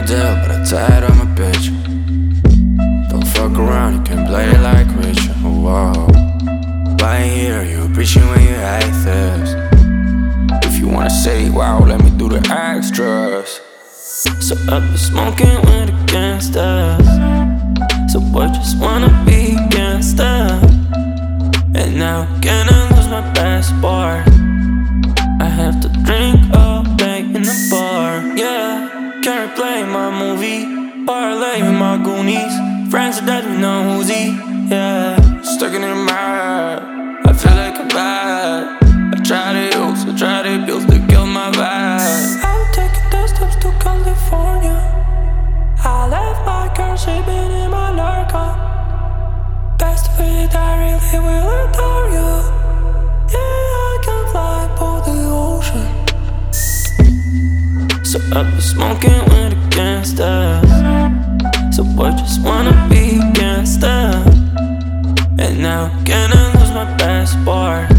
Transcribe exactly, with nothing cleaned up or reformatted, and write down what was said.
deal, but I tired of my bitch. Don't fuck around, you can play it like Richard. Whoa. Why ain't here, you appreciate when you hate this. If you wanna say wow, let me do the extras. So up to smoking with the gangsters. So boy just wanna be gangsta. And now can I lose my passport? I have to drink all day in the bar. Yeah, can't replay my movie. Parlay with my goonies. Friends that we know who's he. Yeah, stuck in the mud. I feel like a bad. I tried it use, I tried it pills to kill my vibe. I'm taking the steps to California. I left my car sleeping in my Largo. Best fit, I really will adore you. Yeah, I can fly above the ocean. So up to smoking with the gangsters. So boy just wanna be gangsta. And now can I lose my passport?